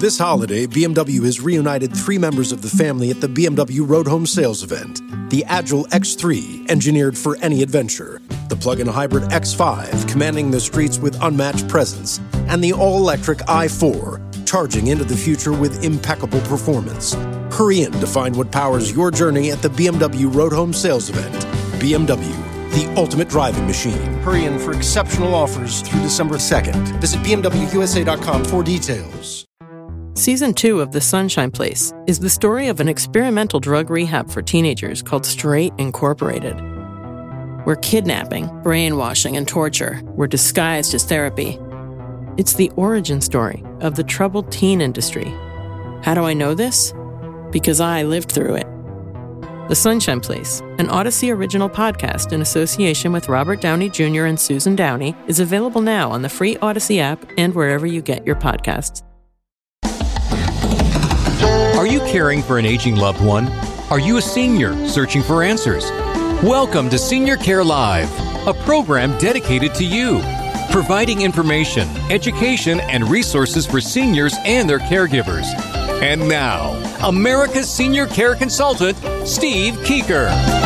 This holiday, BMW has reunited 3 members of the family at the BMW Road Home Sales event. The Agile X3, engineered for any adventure. The plug-in hybrid X5, commanding the streets with unmatched presence. And the all-electric i4, charging into the future with impeccable performance. Hurry in to find what powers your journey at the BMW Road Home Sales event. BMW, the ultimate driving machine. Hurry in for exceptional offers through December 2nd. Visit BMWUSA.com for details. Season 2 of The Sunshine Place is the story of an experimental drug rehab for teenagers called Straight Incorporated, where kidnapping, brainwashing, and torture were disguised as therapy. It's the origin story of the troubled teen industry. How do I know this? Because I lived through it. The Sunshine Place, an Odyssey original podcast in association with Robert Downey Jr. and Susan Downey, is available now on the free Odyssey app and wherever you get your podcasts. Are you caring for an aging loved one? Are you a senior searching for answers? Welcome to Senior Care Live, a program dedicated to you, providing information, education, and resources for seniors and their caregivers. And now, America's senior care consultant, Steve Keeker.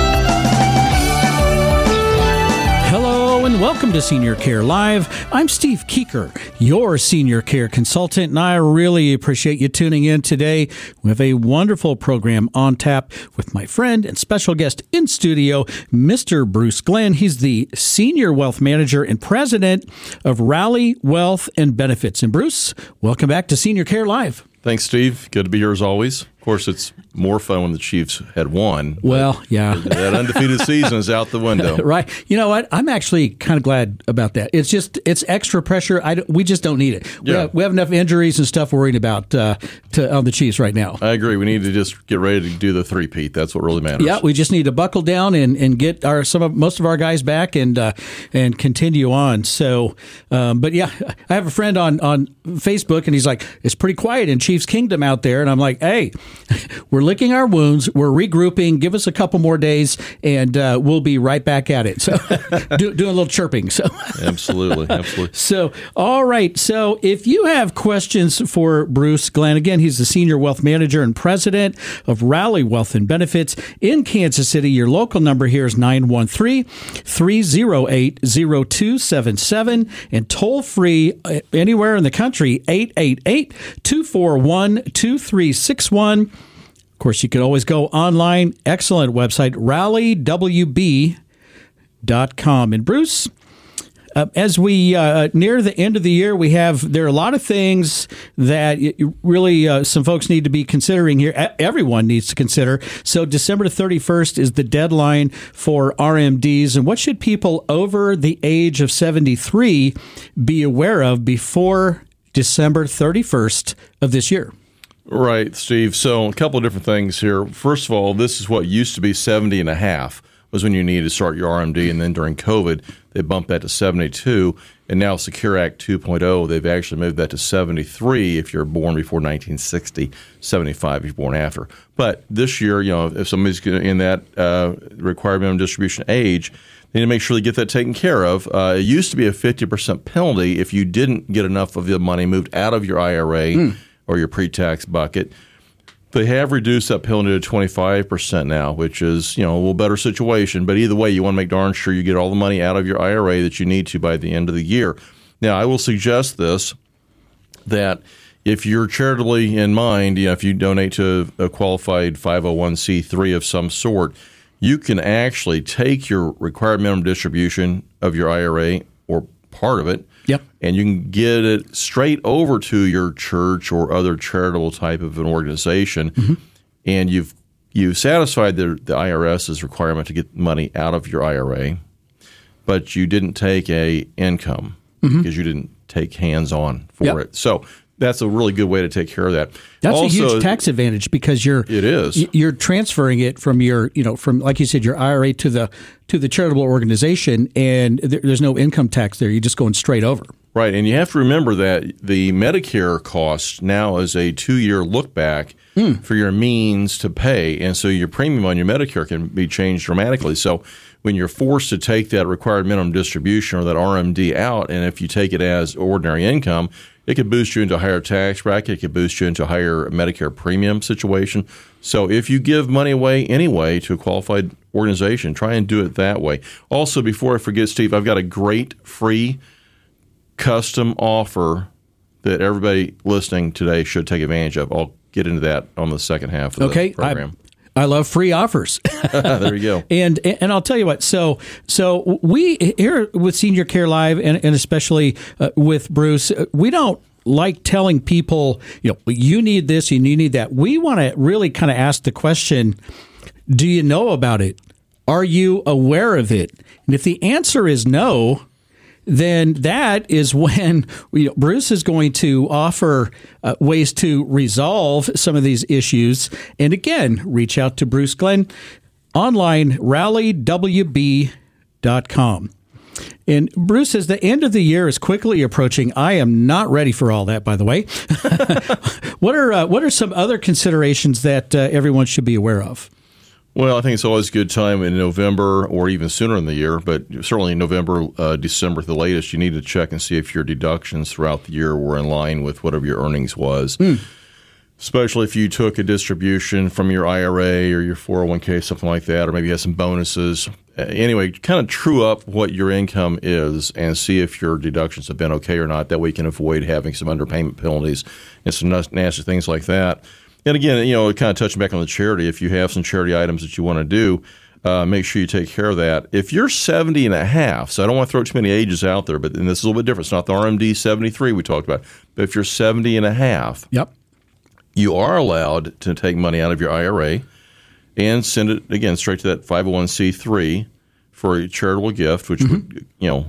Hello and welcome to Senior Care Live. I'm Steve Keeker, your senior care consultant, and I really appreciate you tuning in today. We have a wonderful program on tap with my friend and special guest in studio, Mr. Bruce Glenn. He's the Senior Wealth Manager and President of Rally Wealth and Benefits. And Bruce, welcome back to Senior Care Live. Thanks, Steve. Good to be here as always. Of course, it's more fun when the Chiefs had won. Well, yeah. That undefeated season is out the window. Right. You know what? I'm actually kind of glad about that. It's extra pressure. We just don't need it. Yeah. We have enough injuries and stuff worrying about on the Chiefs right now. I agree. We need to just get ready to do the three-peat. That's what really matters. Yeah, we just need to buckle down and get most of our guys back and continue on. So, but yeah, I have a friend on Facebook, and he's like, it's pretty quiet in Chiefs Kingdom out there. And I'm like, hey, we're licking our wounds. We're regrouping. Give us a couple more days, and we'll be right back at it. So, doing a little chirping. So, absolutely. So, all right. So, if you have questions for Bruce Glenn, again, he's the Senior Wealth Manager and President of Rally Wealth and Benefits in Kansas City. Your local number here is 913-308-0277, and toll free anywhere in the country, 888-241-2361. Of course, you can always go online. Excellent website, rallywb.com. And Bruce, as we near the end of the year, there are a lot of things that really some folks need to be considering here. Everyone needs to consider. So December 31st is the deadline for RMDs. And what should people over the age of 73 be aware of before December 31st of this year? Right, Steve. So a couple of different things here. First of all, this is what used to be 70 and a half was when you needed to start your RMD. And then during COVID, they bumped that to 72. And now Secure Act 2.0, they've actually moved that to 73 if you're born before 1960, 75 if you're born after. But this year, if somebody's in that required minimum distribution age, they need to make sure they get that taken care of. It used to be a 50% penalty if you didn't get enough of the money moved out of your IRA or your pre-tax bucket. They have reduced that penalty to 25% now, which is, a little better situation. But either way, you want to make darn sure you get all the money out of your IRA that you need to by the end of the year. Now, I will suggest this, that if you're charitably in mind, if you donate to a qualified 501c3 of some sort, you can actually take your required minimum distribution of your IRA or part of it, and you can get it straight over to your church or other charitable type of an organization, and you've satisfied the IRS's requirement to get money out of your IRA, but you didn't take a income because you didn't take hands-on for it. So that's a really good way to take care of that. That's also a huge tax advantage because you're transferring it from your, from, like you said, your IRA to the charitable organization, and there's no income tax there. You're just going straight over. Right, and you have to remember that the Medicare cost now is a 2-year look back for your means to pay, and so your premium on your Medicare can be changed dramatically. So when you're forced to take that required minimum distribution or that RMD out, and if you take it as ordinary income, it could boost you into a higher tax bracket. It could boost you into a higher Medicare premium situation. So if you give money away anyway to a qualified organization, try and do it that way. Also, before I forget, Steve, I've got a great free custom offer that everybody listening today should take advantage of. I'll get into that on the second half of the program. I love free offers. There you go. And I'll tell you what. So we here with Senior Care Live, and especially with Bruce, we don't like telling people, you need this and you need that. We want to really kind of ask the question, do you know about it? Are you aware of it? And if the answer is no, then that is when Bruce is going to offer ways to resolve some of these issues. And again, reach out to Bruce Glenn online, rallywb.com. And Bruce, as the end of the year is quickly approaching, I am not ready for all that, by the way. What are some other considerations that everyone should be aware of? Well, I think it's always a good time in November or even sooner in the year, but certainly in November, December at the latest, you need to check and see if your deductions throughout the year were in line with whatever your earnings was. Especially if you took a distribution from your IRA or your 401k, something like that, or maybe you had some bonuses. Anyway, kind of true up what your income is and see if your deductions have been okay or not. That way you can avoid having some underpayment penalties and some nasty things like that. And again, kind of touching back on the charity, if you have some charity items that you want to do, make sure you take care of that. If you're 70 and a half, so I don't want to throw too many ages out there, and this is a little bit different. It's not the RMD 73 we talked about. But if you're 70 and a half, you are allowed to take money out of your IRA and send it, again, straight to that 501c3 for a charitable gift, which would,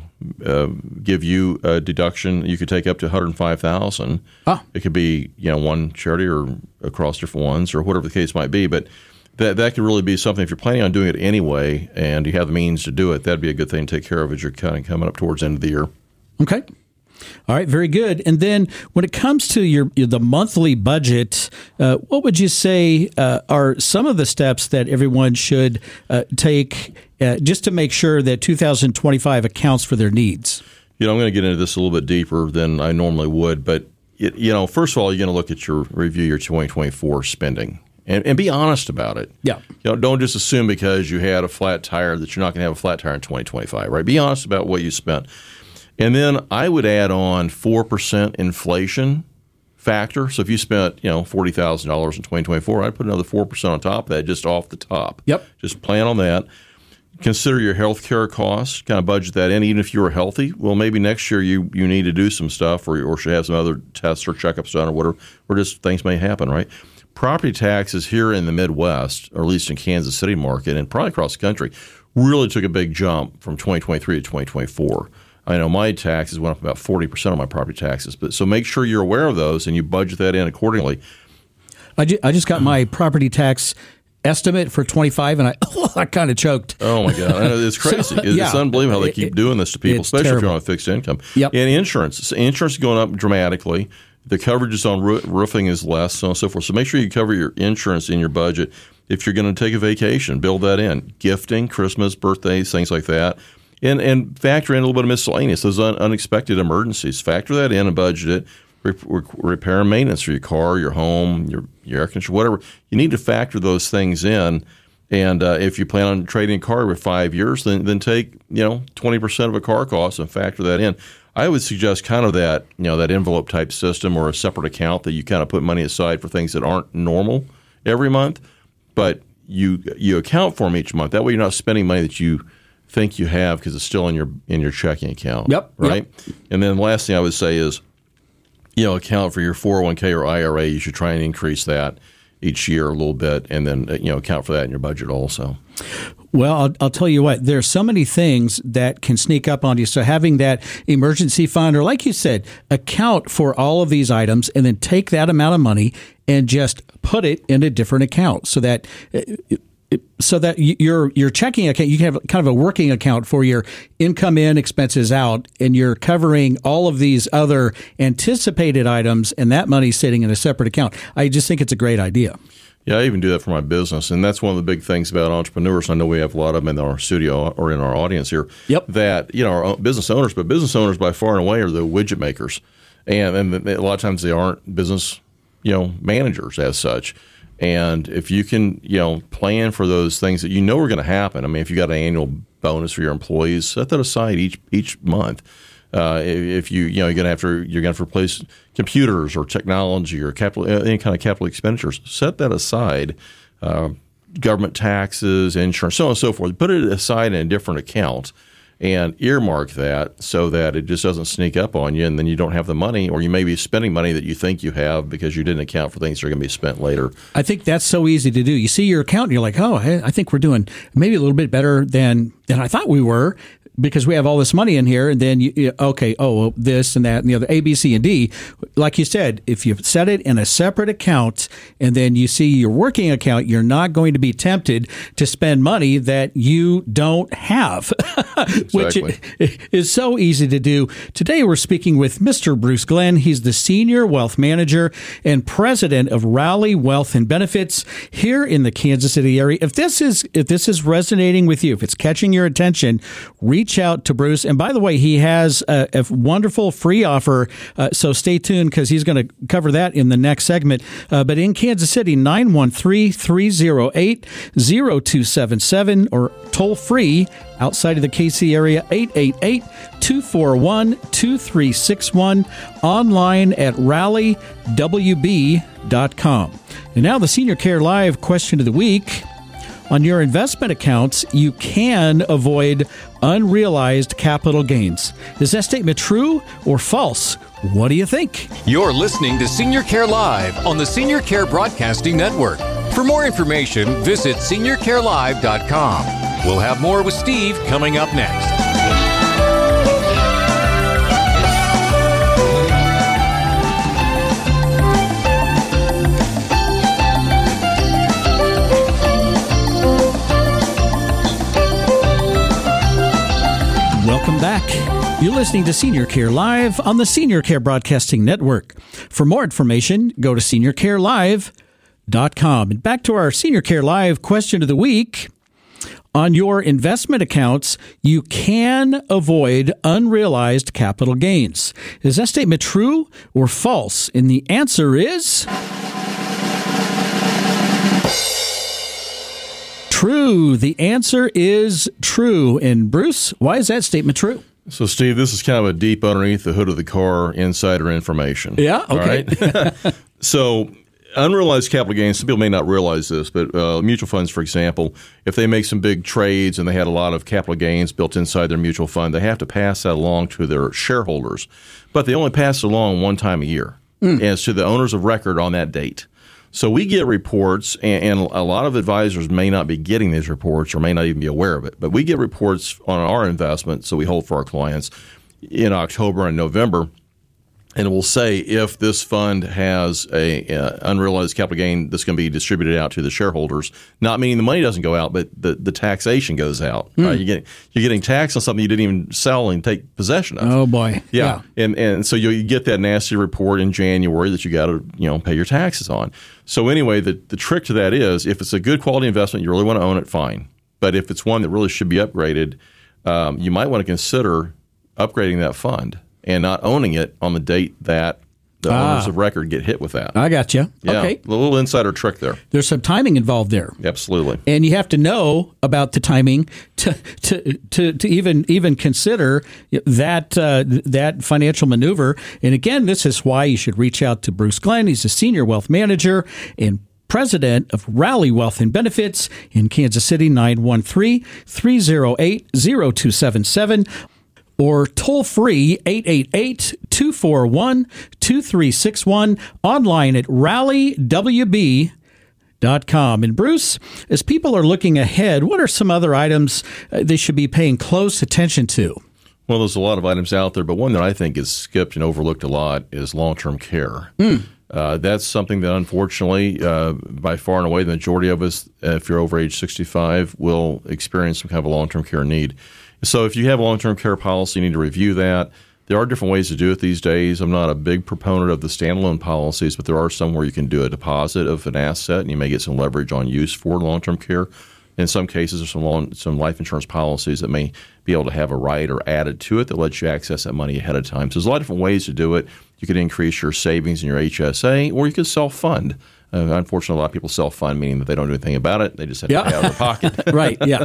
give you a deduction. You could take up to $105,000. It could be, one charity or across different ones or whatever the case might be. But that could really be something, if you're planning on doing it anyway and you have the means to do it, that'd be a good thing to take care of as you're kind of coming up towards the end of the year. Okay. All right, very good. And then when it comes to the monthly budget, what would you say are some of the steps that everyone should take just to make sure that 2025 accounts for their needs? I'm going to get into this a little bit deeper than I normally would, but first of all, you're going to look at review your 2024 spending and be honest about it. Yeah. Don't just assume because you had a flat tire that you're not going to have a flat tire in 2025, right? Be honest about what you spent. And then I would add on 4% inflation factor. So if you spent, $40,000 in 2024, I'd put another 4% on top of that, just off the top. Yep. Just plan on that. Consider your health care costs, kind of budget that in, even if you were healthy. Well, maybe next year you need to do some stuff or should have some other tests or checkups done or whatever, or just things may happen, right? Property taxes here in the Midwest, or at least in Kansas City market and probably across the country, really took a big jump from 2023 to 2024. I know my taxes went up about 40% on my property taxes. So make sure you're aware of those and you budget that in accordingly. I just got my property tax estimate for 25, and I kind of choked. Oh, my God. It's crazy. It's unbelievable how they keep doing this to people, especially terrible. If you're on a fixed income. Yep. And insurance. Insurance is going up dramatically. The coverage on roofing is less, so on and so forth. So make sure you cover your insurance in your budget. If you're going to take a vacation, build that in. Gifting, Christmas, birthdays, things like that. And factor in a little bit of miscellaneous, those unexpected emergencies. Factor that in and budget it. Repair and maintenance for your car, your home, your air conditioner, whatever. You need to factor those things in. And if you plan on trading a car for 5 years, then take 20% of a car cost and factor that in. I would suggest kind of that that envelope type system or a separate account that you kind of put money aside for things that aren't normal every month, but you account for them each month. That way, you're not spending money that you think you have because it's still in your checking account. Yep. Right. Yep. And then the last thing I would say is, account for your 401k or IRA. You should try and increase that each year a little bit, and then account for that in your budget also. Well, I'll tell you what, there's so many things that can sneak up on you. So having that emergency fund, or like you said, account for all of these items and then take that amount of money and just put it in a different account so that so that your checking account, you can have kind of a working account for your income in, expenses out, and you're covering all of these other anticipated items, and that money's sitting in a separate account. I just think it's a great idea. Yeah, I even do that for my business, and that's one of the big things about entrepreneurs. I know we have a lot of them in our studio or in our audience here. Yep. That our own business owners, but business owners by far and away are the widget makers, and a lot of times they aren't business managers as such. And if you can, plan for those things that are going to happen. I mean, if you got an annual bonus for your employees, set that aside each month. If you're going to have to replace computers or technology or any kind of capital expenditures, set that aside. Government taxes, insurance, so on and so forth. Put it aside in a different account and earmark that so that it just doesn't sneak up on you, and then you don't have the money, or you may be spending money that you think you have because you didn't account for things that are going to be spent later. I think that's so easy to do. You see your account and you're like, oh, hey, I think we're doing maybe a little bit better than I thought we were, because we have all this money in here, and then this and that and the other, A, B, C, and D. Like you said, if you set it in a separate account and then you see your working account, you're not going to be tempted to spend money that you don't have, which is so easy to do. Today we're speaking with Mr. Bruce Glenn. He's the Senior Wealth Manager and President of Rally Wealth and Benefits here in the Kansas City area. If this is resonating with you, if it's catching your attention, reach out to Bruce. And by the way, he has a wonderful free offer, so stay tuned because he's going to cover that in the next segment. But in Kansas City, 913-308-0277 or toll free outside of the KC area, 888-241-2361, online at rallywb.com. And now the Senior Care Live question of the week. On your investment accounts, you can avoid unrealized capital gains. Is that statement true or false? What do you think? You're listening to Senior Care Live on the Senior Care Broadcasting Network. For more information, visit seniorcarelive.com. We'll have more with Steve coming up next. Welcome back. You're listening to Senior Care Live on the Senior Care Broadcasting Network. For more information, go to seniorcarelive.com. And back to our Senior Care Live question of the week. On your investment accounts, you can avoid unrealized capital gains. Is that statement true or false? And the answer is true. The answer is true. And Bruce, why is that statement true? So, Steve, this is kind of a deep underneath the hood of the car insider information. Yeah, okay. All right? So, unrealized capital gains, some people may not realize this, but mutual funds, for example, if they make some big trades and they had a lot of capital gains built inside their mutual fund, they have to pass that along to their shareholders. But they only pass it along one time a year as to the owners of record on that date. So we get reports, and a lot of advisors may not be getting these reports or may not even be aware of it, but we get reports on our investments, so we hold for our clients in October and November, and it will say if this fund has a unrealized capital gain that's going to be distributed out to the shareholders, not meaning the money doesn't go out, but the taxation goes out. Right? You're getting taxed on something you didn't even sell and take possession of. Oh boy, yeah. And so you get that nasty report in January that you got to pay your taxes on. So anyway, the trick to that is if it's a good quality investment, you really want to own it, fine. But if it's one that really should be upgraded, you might want to consider upgrading that fund and not owning it on the date that the owners of record get hit with that. I got you. Yeah, okay. A little insider trick there. There's some timing involved there. Absolutely. And you have to know about the timing to even consider that financial maneuver. And again, this is why you should reach out to Bruce Glenn. He's a Senior Wealth Manager and President of Rally Wealth and Benefits in Kansas City, 913-308-0277. Or toll free 888-241-2361, online at rallywb.com. And Bruce, as people are looking ahead, what are some other items they should be paying close attention to? Well, there's a lot of items out there, but one that I think is skipped and overlooked a lot is long-term care. That's something that, unfortunately, by far and away, the majority of us, if you're over age 65, will experience some kind of a long-term care need. So if you have a long-term care policy, you need to review that. There are different ways to do it these days. I'm not a big proponent of the standalone policies, but there are some where you can do a deposit of an asset, and you may get some leverage on use for long-term care. In some cases, there's some life insurance policies that may be able to have a rider added to it that lets you access that money ahead of time. So there's a lot of different ways to do it. You could increase your savings in your HSA, or you could self-fund. Unfortunately, a lot of people self-fund, meaning that they don't do anything about it. They just have to pay out of their pocket. Right, yeah.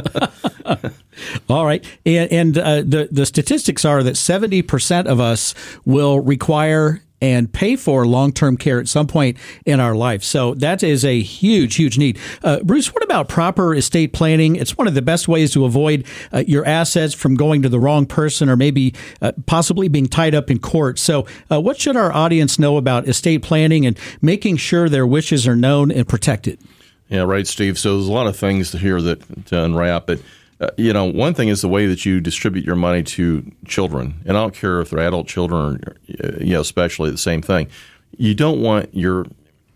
All right. And the statistics are that 70% of us will require and pay for long-term care at some point in our life. So that is a huge, huge need. Bruce, what about proper estate planning? It's one of the best ways to avoid your assets from going to the wrong person or maybe possibly being tied up in court. So what should our audience know about estate planning and making sure their wishes are known and protected? Yeah, right, Steve. So there's a lot of things here to unwrap. But one thing is the way that you distribute your money to children, and I don't care if they're adult children or, especially the same thing. You don't want your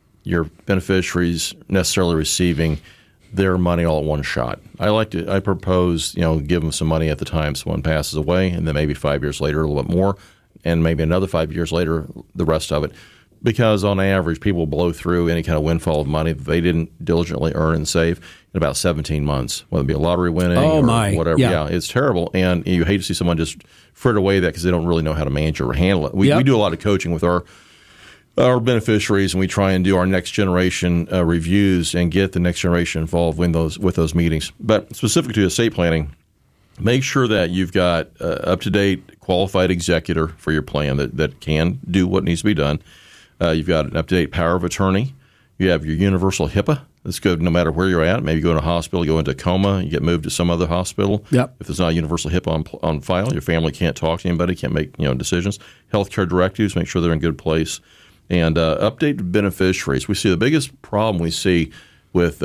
beneficiaries necessarily receiving their money all at one shot. I propose, give them some money at the time someone passes away, and then maybe 5 years later a little bit more, and maybe another 5 years later the rest of it. Because on average, people blow through any kind of windfall of money that they didn't diligently earn and save in about 17 months, whether it be a lottery winning or whatever. Yeah, it's terrible. And you hate to see someone just fritter away that because they don't really know how to manage or handle it. We do a lot of coaching with our beneficiaries, and we try and do our next generation reviews and get the next generation involved with those meetings. But specific to estate planning, make sure that you've got up-to-date qualified executor for your plan that can do what needs to be done. You've got an up-to-date power of attorney. You have your universal HIPAA. That's good no matter where you're at. Maybe you go to a hospital, you go into a coma, you get moved to some other hospital. Yep. If there's not a universal HIPAA on file, your family can't talk to anybody, can't make decisions. Healthcare directives, make sure they're in good place. And update beneficiaries. We see the biggest problem we see with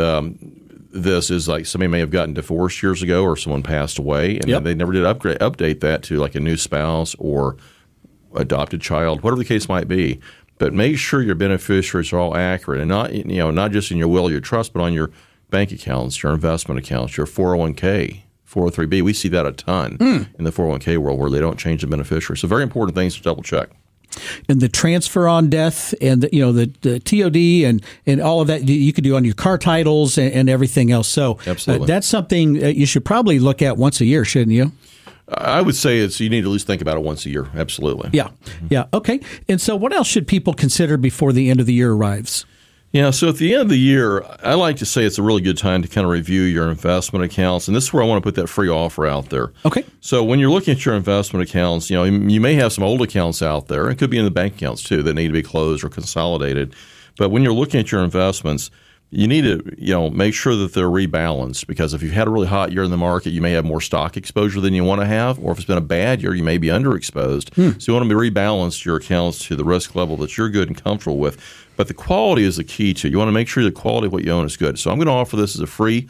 this is like somebody may have gotten divorced years ago or someone passed away, and then they never did update that to like a new spouse or adopted child, whatever the case might be. But make sure your beneficiaries are all accurate, and not just in your will or your trust, but on your bank accounts, your investment accounts, your 401k, 403b. We see that a ton in the 401k world where they don't change the beneficiary. So very important things to double check. And the transfer on death, and the TOD, and all of that you could do on your car titles and everything else. So that's something you should probably look at once a year, shouldn't you? I would say you need to at least think about it once a year. Absolutely. Yeah. Yeah. Okay. And so what else should people consider before the end of the year arrives? Yeah, so at the end of the year, I like to say it's a really good time to kind of review your investment accounts, and this is where I want to put that free offer out there. Okay. So when you're looking at your investment accounts, you may have some old accounts out there. It could be in the bank accounts too that need to be closed or consolidated. But when you're looking at your investments, you need to make sure that they're rebalanced, because if you've had a really hot year in the market, you may have more stock exposure than you want to have, or if it's been a bad year, you may be underexposed. So you want to rebalance your accounts to the risk level that you're good and comfortable with. But the quality is the key to it. You want to make sure the quality of what you own is good. So I'm going to offer this as a free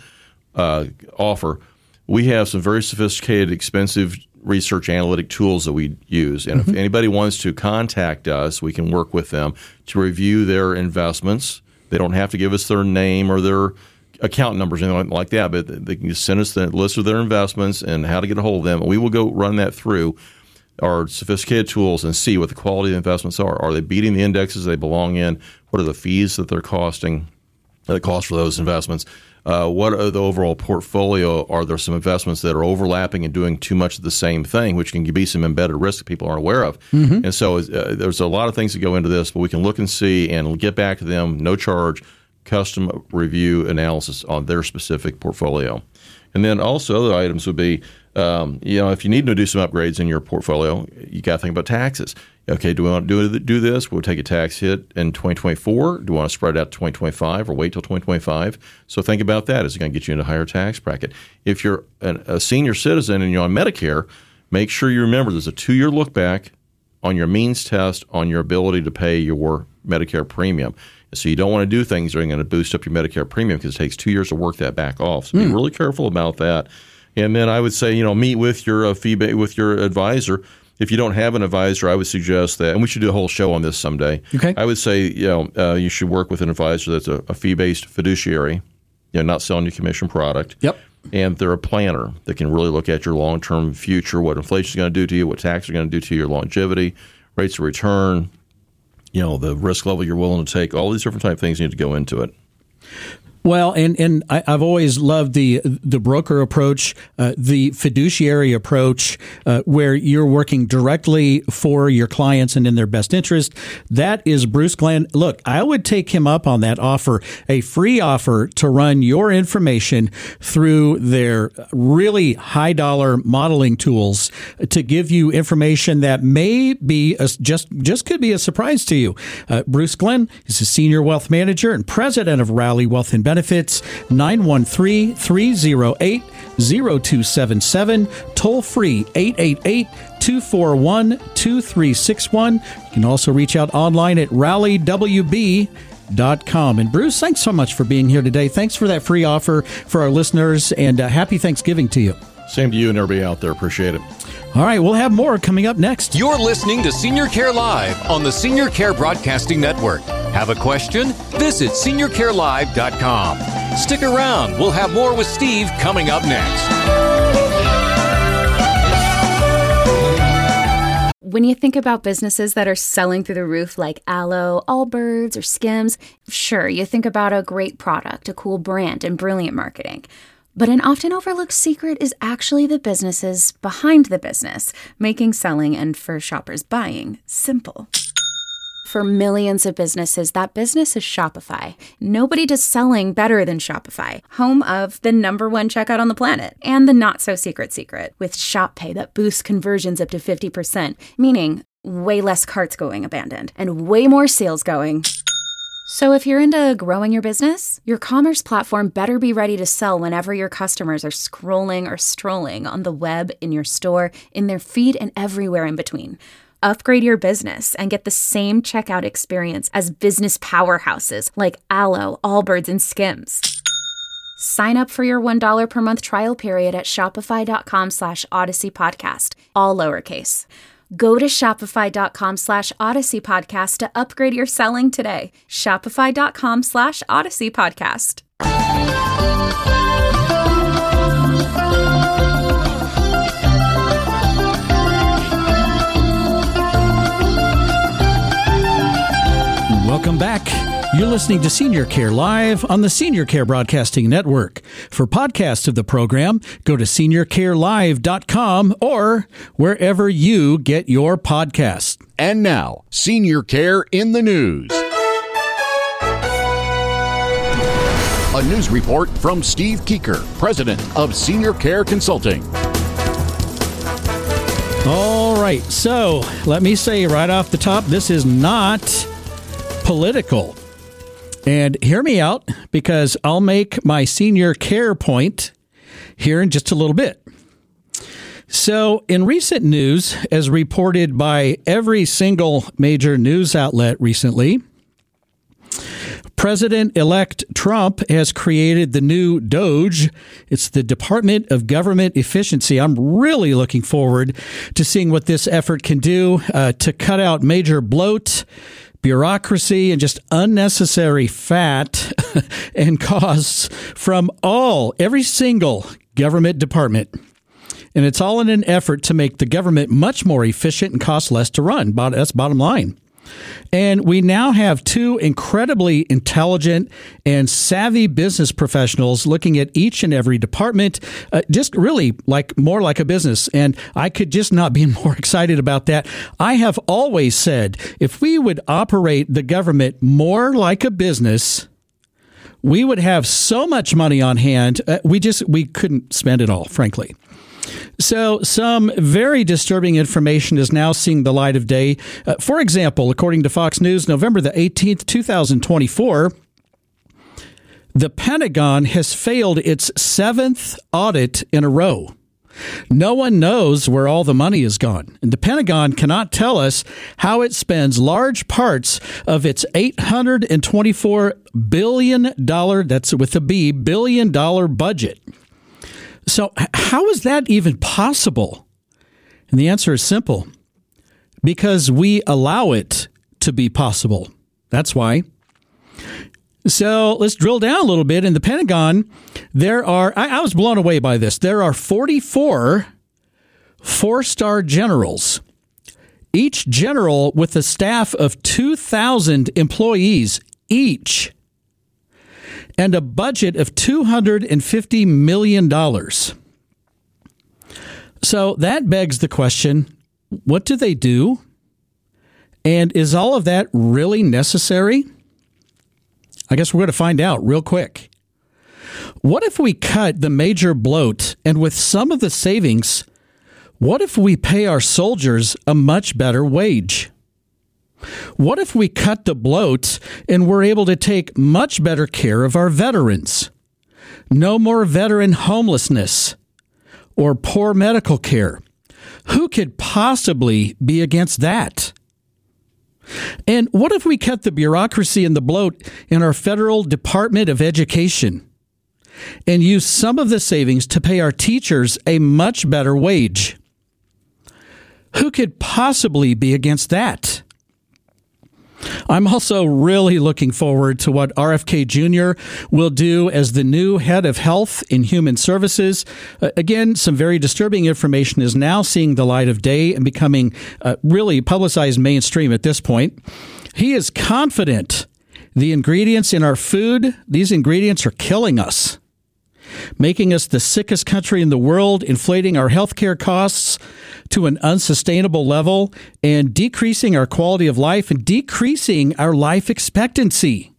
offer. We have some very sophisticated, expensive research analytic tools that we use. And if anybody wants to contact us, we can work with them to review their investments. They don't have to give us their name or their account numbers or anything like that, but they can just send us the list of their investments and how to get a hold of them. And we will go run that through our sophisticated tools and see what the quality of the investments are. Are they beating the indexes they belong in? What are the fees that they're costing, the cost for those investments? What are the overall portfolio? Are there some investments that are overlapping and doing too much of the same thing, which can be some embedded risk that people aren't aware of? And so there's a lot of things that go into this, but we can look and see and get back to them, no charge, custom review analysis on their specific portfolio. And then also other items would be, if you need to do some upgrades in your portfolio, you got to think about taxes. Okay, do we want to do this? We'll take a tax hit in 2024. Do we want to spread it out to 2025 or wait till 2025? So think about that. Is it going to get you into a higher tax bracket? If you're a senior citizen and you're on Medicare, make sure you remember there's a 2-year look back on your means test on your ability to pay your Medicare premium. So you don't want to do things that are going to boost up your Medicare premium because it takes 2 years to work that back off. So be really careful about that. And then I would say, meet with your with your advisor. if you don't have an advisor, I would suggest that, and we should do a whole show on this someday. Okay. I would say, you should work with an advisor that's a fee-based fiduciary, not selling you commission product. Yep. And they're a planner that can really look at your long-term future, what inflation is going to do to you, what taxes are going to do to your longevity, rates of return, the risk level you're willing to take, all these different type of things need to go into it. Well, and I've always loved the broker approach, the fiduciary approach, where you're working directly for your clients and in their best interest. That is Bruce Glenn. Look, I would take him up on that offer, a free offer to run your information through their really high dollar modeling tools to give you information that may be just could be a surprise to you. Bruce Glenn is a senior wealth manager and president of Rally Wealth and Benefits, 913-308-0277, toll free 888-241-2361. You can also reach out online at rallywb.com. And Bruce, thanks so much for being here today. Thanks for that free offer for our listeners, and happy Thanksgiving to you. Same to you and everybody out there. Appreciate it. All right, we'll have more coming up next. You're listening to Senior Care Live on the Senior Care Broadcasting Network. Have a question? Visit seniorcarelive.com. Stick around. We'll have more with Steve coming up next. When you think about businesses that are selling through the roof like Aloe, Allbirds, or Skims, sure, you think about a great product, a cool brand, and brilliant marketing. But an often overlooked secret is actually the businesses behind the business, making selling and for shoppers buying simple. For millions of businesses, that business is Shopify. Nobody does selling better than Shopify, home of the #1 checkout on the planet and the not-so-secret secret with Shop Pay that boosts conversions up to 50%, meaning way less carts going abandoned and way more sales going. So if you're into growing your business, your commerce platform better be ready to sell whenever your customers are scrolling or strolling on the web, in your store, in their feed, and everywhere in between. Upgrade your business and get the same checkout experience as business powerhouses like Aloe, Allbirds, and Skims. Sign up for your $1 per month trial period at shopify.com/Odyssey Podcast, all lowercase. Go to shopify.com/Odyssey Podcast to upgrade your selling today. Shopify.com/Odyssey Podcast. Welcome back. You're listening to Senior Care Live on the Senior Care Broadcasting Network. For podcasts of the program, go to seniorcarelive.com or wherever you get your podcasts. And now, Senior Care in the News. A news report from Steve Keeker, president of Senior Care Consulting. All right, so let me say right off the top, this is not political. And hear me out, because I'll make my senior care point here in just a little bit. So in recent news, as reported by every single major news outlet recently, President-elect Trump has created the new DOGE. It's the Department of Government Efficiency. I'm really looking forward to seeing what this effort can do to cut out major bloat, bureaucracy, and just unnecessary fat and costs from every single government department. And it's all in an effort to make the government much more efficient and cost less to run. That's bottom line. And we now have two incredibly intelligent and savvy business professionals looking at each and every department, just really more like a business. And I could just not be more excited about that. I have always said if we would operate the government more like a business, we would have so much money on hand. We couldn't spend it all, frankly. So some very disturbing information is now seeing the light of day. For example, according to Fox News, November the 18th, 2024, the Pentagon has failed its 7th audit in a row. No one knows where all the money is gone, and the Pentagon cannot tell us how it spends large parts of its $824 billion, that's with a B, billion-dollar budget. So how is that even possible? And the answer is simple. because we allow it to be possible. That's why. So let's drill down a little bit. In the Pentagon, there are, I was blown away by this. There are 44 four-star generals, each general with a staff of 2,000 employees each, and a budget of $250 million. So that begs the question, what do they do? And is all of that really necessary? I guess we're going to find out real quick. What if we cut the major bloat, and with some of the savings, what if we pay our soldiers a much better wage? What if we cut the bloat and we're able to take much better care of our veterans? No more veteran homelessness or poor medical care. Who could possibly be against that? And what if we cut the bureaucracy and the bloat in our federal Department of Education and use some of the savings to pay our teachers a much better wage? Who could possibly be against that? I'm also really looking forward to what RFK Jr. will do as the new head of Health and Human Services. Again, some very disturbing information is now seeing the light of day and becoming really publicized mainstream at this point. He is confident the ingredients in our food, these ingredients are killing us, making us the sickest country in the world, inflating our healthcare costs to an unsustainable level, and decreasing our quality of life and decreasing our life expectancy.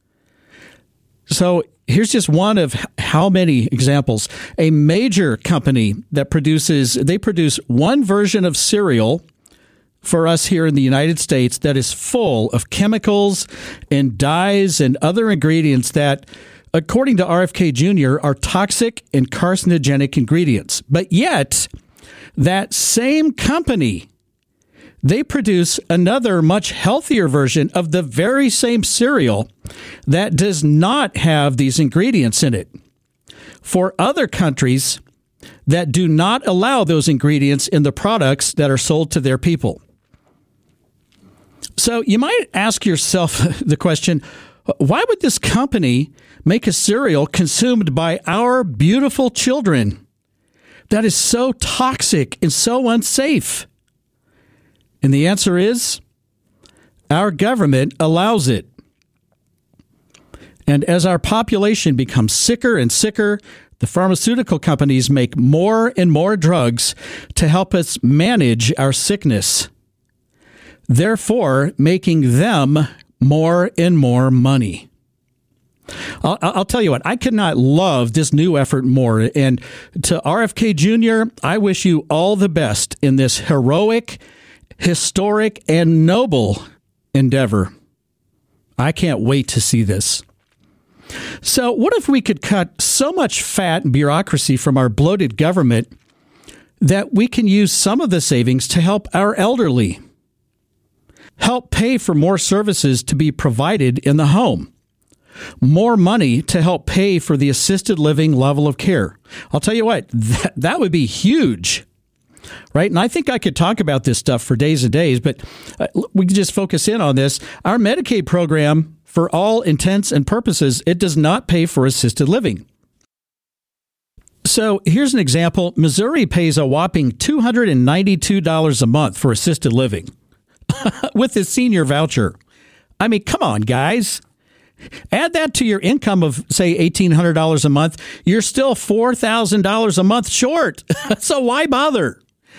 So here's just one of how many examples. A major company that produce one version of cereal for us here in the United States that is full of chemicals and dyes and other ingredients that, according to RFK Jr., are toxic and carcinogenic ingredients. But yet, that same company, they produce another much healthier version of the very same cereal that does not have these ingredients in it for other countries that do not allow those ingredients in the products that are sold to their people. So you might ask yourself the question, why would this company make a cereal consumed by our beautiful children that is so toxic and so unsafe? And the answer is, our government allows it. And as our population becomes sicker and sicker, the pharmaceutical companies make more and more drugs to help us manage our sickness, therefore making them more and more money. I'll tell you what, I could not love this new effort more. And to RFK Jr., I wish you all the best in this heroic, historic, and noble endeavor. I can't wait to see this. So what if we could cut so much fat and bureaucracy from our bloated government that we can use some of the savings to help our elderly, help pay for more services to be provided in the home, more money to help pay for the assisted living level of care? I'll tell you what, that would be huge, right? And I think I could talk about this stuff for days and days, but we can just focus in on this. Our Medicaid program, for all intents and purposes, it does not pay for assisted living. So here's an example. Missouri pays a whopping $292 a month for assisted living with the senior voucher. I mean, come on, guys. Add that to your income of, say, $1,800 a month. You're still $4,000 a month short. So why bother?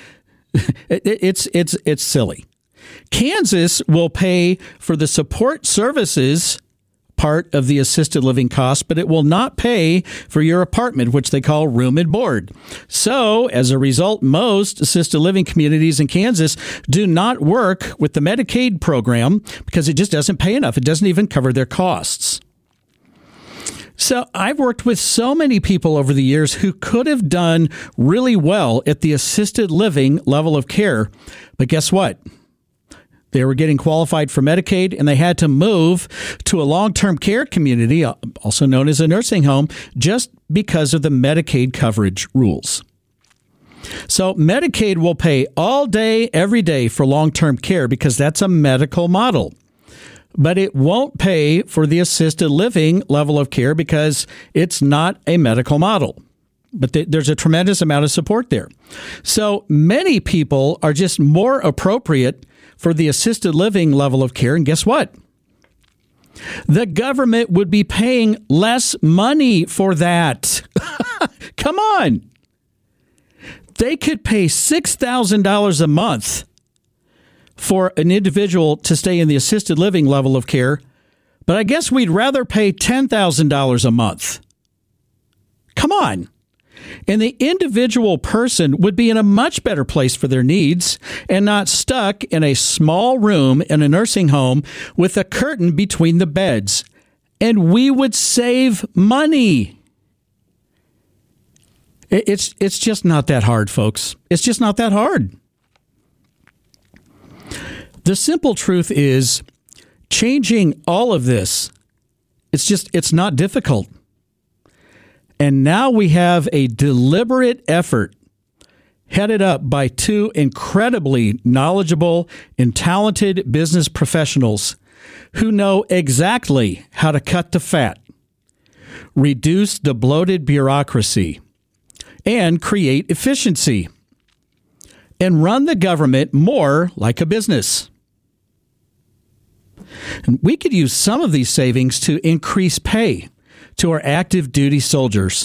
It's silly. Kansas will pay for the support services part of the assisted living cost, but it will not pay for your apartment, which they call room and board. So, as a result, most assisted living communities in Kansas do not work with the Medicaid program because it just doesn't pay enough. It doesn't even cover their costs. So I've worked with so many people over the years who could have done really well at the assisted living level of care. But guess what? They were getting qualified for Medicaid, and they had to move to a long-term care community, also known as a nursing home, just because of the Medicaid coverage rules. So Medicaid will pay all day, every day for long-term care because that's a medical model. But it won't pay for the assisted living level of care because it's not a medical model. But there's a tremendous amount of support there. So many people are just more appropriate for the assisted living level of care. And guess what? The government would be paying less money for that. Come on. They could pay $6,000 a month for an individual to stay in the assisted living level of care, but I guess we'd rather pay $10,000 a month. Come on. And the individual person would be in a much better place for their needs and not stuck in a small room in a nursing home with a curtain between the beds. And we would save money. It's just not that hard, folks. It's just not that hard. The simple truth is changing all of this. It's not difficult. And now we have a deliberate effort headed up by two incredibly knowledgeable and talented business professionals who know exactly how to cut the fat, reduce the bloated bureaucracy, and create efficiency, and run the government more like a business. And we could use some of these savings to increase pay to our active duty soldiers,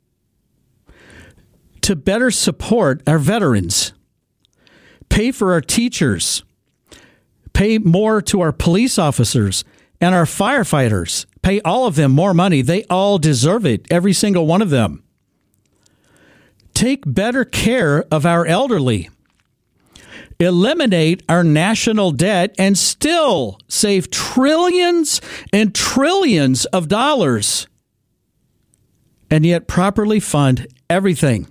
to better support our veterans, pay for our teachers, pay more to our police officers and our firefighters, pay all of them more money. They all deserve it, every single one of them. Take better care of our elderly, eliminate our national debt, and still save trillions and trillions of dollars, and yet properly fund everything.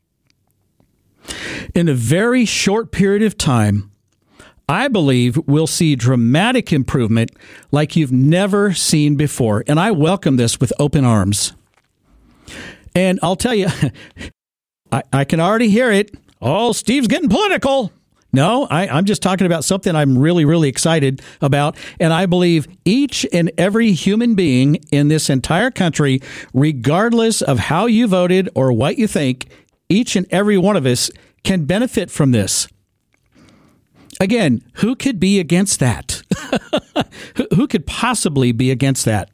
In a very short period of time, I believe we'll see dramatic improvement like you've never seen before, and I welcome this with open arms. And I'll tell you, I can already hear it. Oh, Steve's getting political. No, I'm just talking about something I'm really, really excited about. And I believe each and every human being in this entire country, regardless of how you voted or what you think, each and every one of us can benefit from this. Again, who could be against that? Who could possibly be against that?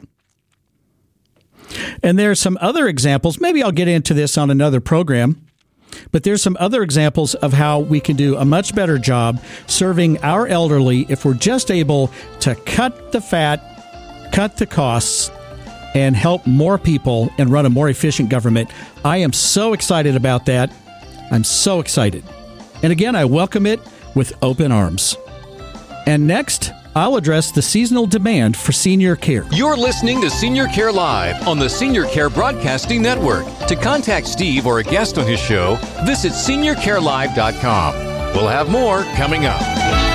And there are some other examples. Maybe I'll get into this on another program. But there's some other examples of how we can do a much better job serving our elderly if we're just able to cut the fat, cut the costs, and help more people and run a more efficient government. I am so excited about that. I'm so excited. And again, I welcome it with open arms. And next, I'll address the seasonal demand for senior care. You're listening to Senior Care Live on the Senior Care Broadcasting Network. To contact Steve or a guest on his show, visit seniorcarelive.com. We'll have more coming up.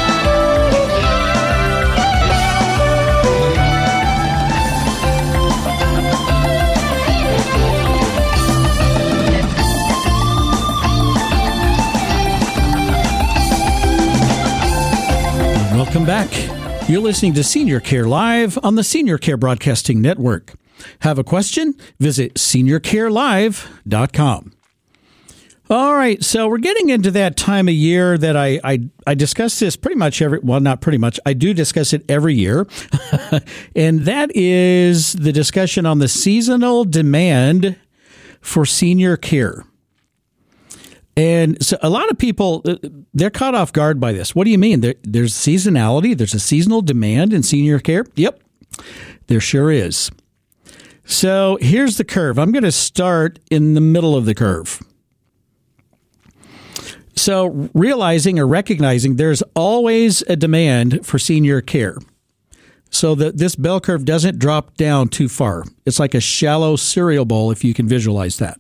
Welcome back. You're listening to Senior Care Live on the Senior Care Broadcasting Network. Have a question? Visit seniorcarelive.com. All right, so we're getting into that time of year that I discuss this pretty much not pretty much, I do discuss it every year. And that is the discussion on the seasonal demand for senior care. And so a lot of people, they're caught off guard by this. What do you mean? There's seasonality? There's a seasonal demand in senior care? Yep, there sure is. So here's the curve. I'm going to start in the middle of the curve. So realizing or recognizing there's always a demand for senior care. So that this bell curve doesn't drop down too far. It's like a shallow cereal bowl, if you can visualize that.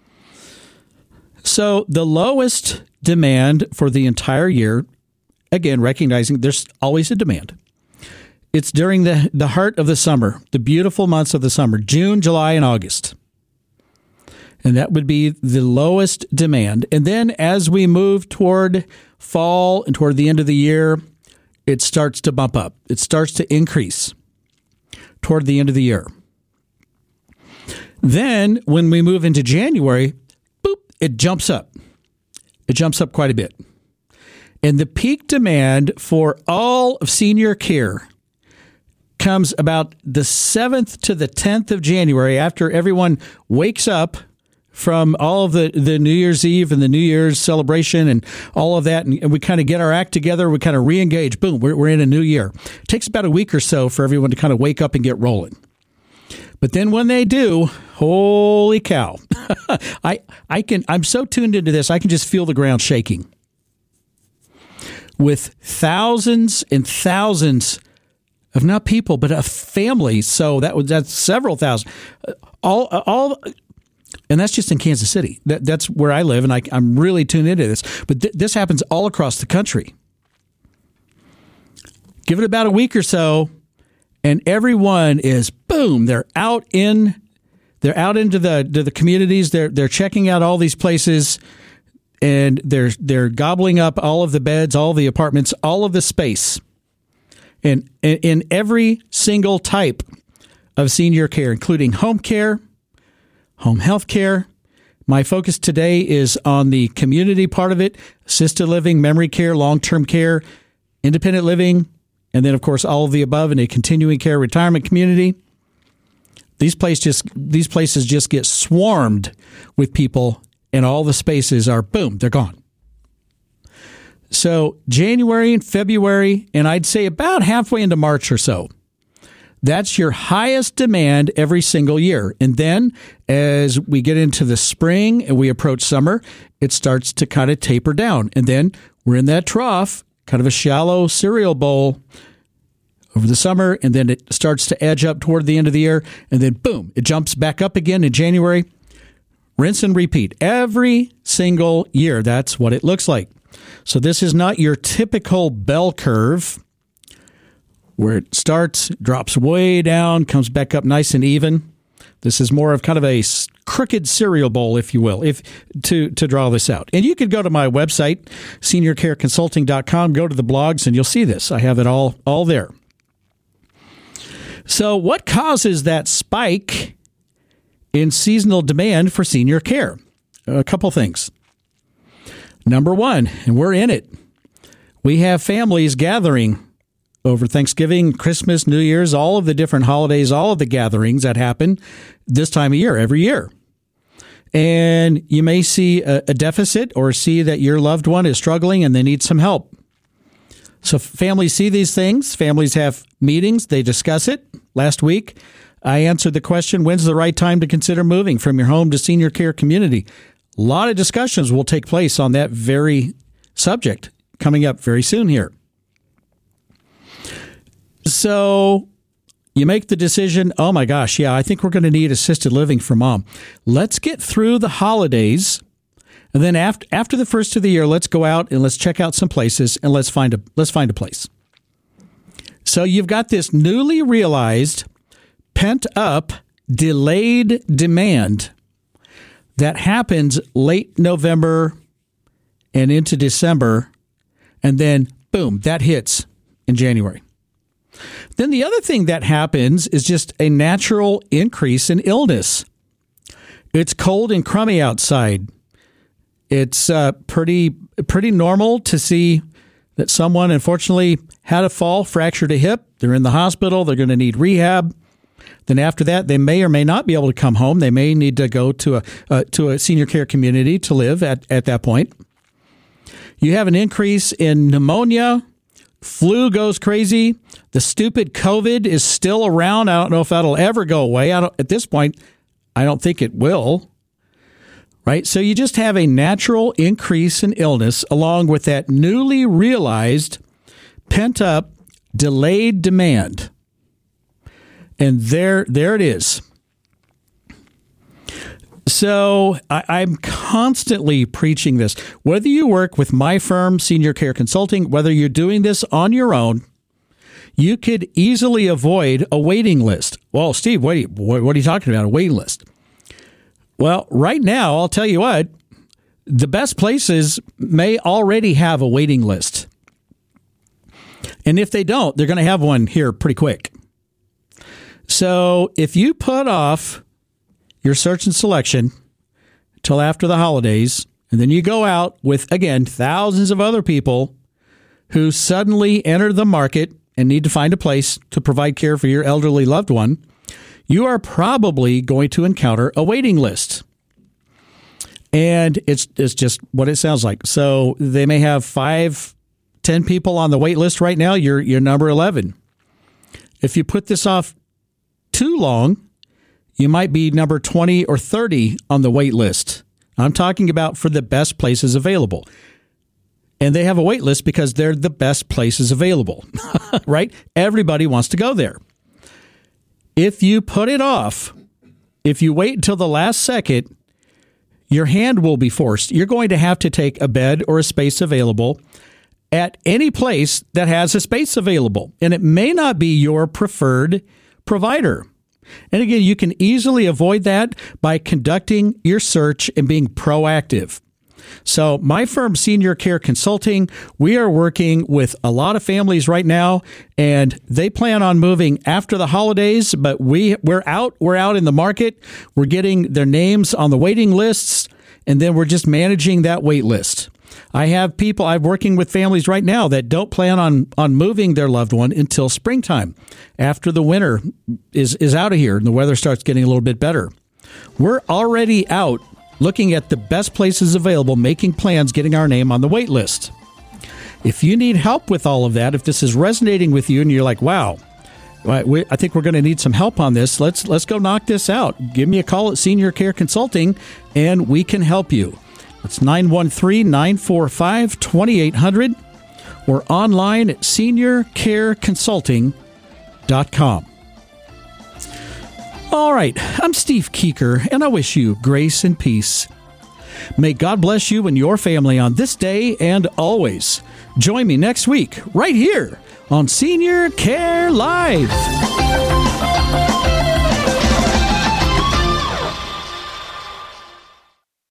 So the lowest demand for the entire year, again, recognizing there's always a demand. It's during the heart of the summer, the beautiful months of the summer, June, July, and August. And that would be the lowest demand. And then as we move toward fall and toward the end of the year, it starts to bump up. It starts to increase toward the end of the year. Then when we move into January, boop, it jumps up. It jumps up quite a bit. And the peak demand for all of senior care comes about the 7th to the 10th of January, after everyone wakes up from all of the New Year's Eve and the New Year's celebration and all of that, and we kind of get our act together, we kind of re-engage, boom, we're in a new year. It takes about a week or so for everyone to kind of wake up and get rolling. But then when they do, holy cow, I'm so tuned into this, I can just feel the ground shaking. With thousands and thousands of not people, but of families. So that's several thousand. All, and that's just in Kansas City. That's where I live, and I'm really tuned into this. But this happens all across the country. Give it about a week or so, and everyone is boom. They're out into the communities. They're checking out all these places, and they're gobbling up all of the beds, all the apartments, all of the space. And in every single type of senior care, including home care, home health care. My focus today is on the community part of it, assisted living, memory care, long-term care, independent living, and then, of course, all of the above in a continuing care retirement community. These places just get swarmed with people, and all the spaces are, boom, they're gone. So January and February, and I'd say about halfway into March or so, that's your highest demand every single year. And then as we get into the spring and we approach summer, it starts to kind of taper down. And then we're in that trough, kind of a shallow cereal bowl over the summer, and then it starts to edge up toward the end of the year, and then boom, it jumps back up again in January. Rinse and repeat every single year. That's what it looks like. So this is not your typical bell curve where it starts, drops way down, comes back up nice and even. This is more of kind of a crooked cereal bowl, if you will, to draw this out. And you could go to my website, seniorcareconsulting.com, go to the blogs, and you'll see this. I have it all there. So what causes that spike in seasonal demand for senior care? A couple things. Number one, and we're in it, we have families gathering over Thanksgiving, Christmas, New Year's, all of the different holidays, all of the gatherings that happen this time of year, every year. And you may see a deficit or see that your loved one is struggling and they need some help. So families see these things. Families have meetings. They discuss it. Last week, I answered the question, when's the right time to consider moving from your home to senior care community? A lot of discussions will take place on that very subject coming up very soon here. So you make the decision, oh my gosh, yeah, I think we're going to need assisted living for mom. Let's get through the holidays. And then after the first of the year, let's go out and let's check out some places and let's find a place. So you've got this newly realized, pent up, delayed demand that happens late November and into December. And then boom, that hits in January. Then the other thing that happens is just a natural increase in illness. It's cold and crummy outside. It's pretty normal to see that someone, unfortunately, had a fall, fractured a hip. They're in the hospital. They're going to need rehab. Then after that, they may or may not be able to come home. They may need to go to a senior care community to live at that point. You have an increase in pneumonia. Flu goes crazy. The stupid COVID is still around. I don't know if that'll ever go away. At this point, I don't think it will. Right? So you just have a natural increase in illness along with that newly realized, pent-up, delayed demand. And there it is. So I'm constantly preaching this. Whether you work with my firm, Senior Care Consulting, whether you're doing this on your own, you could easily avoid a waiting list. Well, Steve, what are you talking about, a waiting list? Well, right now, I'll tell you what, the best places may already have a waiting list. And if they don't, they're going to have one here pretty quick. So if you put off your search and selection till after the holidays, and then you go out with, again, thousands of other people who suddenly enter the market and need to find a place to provide care for your elderly loved one, you are probably going to encounter a waiting list. And it's just what it sounds like. So they may have 5, 10 people on the wait list right now. You're number 11. If you put this off too long, you might be number 20 or 30 on the wait list. I'm talking about for the best places available. And they have a wait list because they're the best places available, right? Everybody wants to go there. If you put it off, if you wait until the last second, your hand will be forced. You're going to have to take a bed or a space available at any place that has a space available. And it may not be your preferred provider. And again, you can easily avoid that by conducting your search and being proactive. So my firm, Senior Care Consulting, we are working with a lot of families right now, and they plan on moving after the holidays, but we're out in the market. We're getting their names on the waiting lists, and then we're just managing that wait list. I have people, I'm working with families right now that don't plan on moving their loved one until springtime, after the winter is out of here and the weather starts getting a little bit better. We're already out looking at the best places available, making plans, getting our name on the wait list. If you need help with all of that, if this is resonating with you and you're like, wow, I think we're going to need some help on this, let's go knock this out. Give me a call at Senior Care Consulting and we can help you. It's 913-945-2800 or online at seniorcareconsulting.com. All right, I'm Steve Keeker, and I wish you grace and peace. May God bless you and your family on this day and always. Join me next week, right here on Senior Care Live.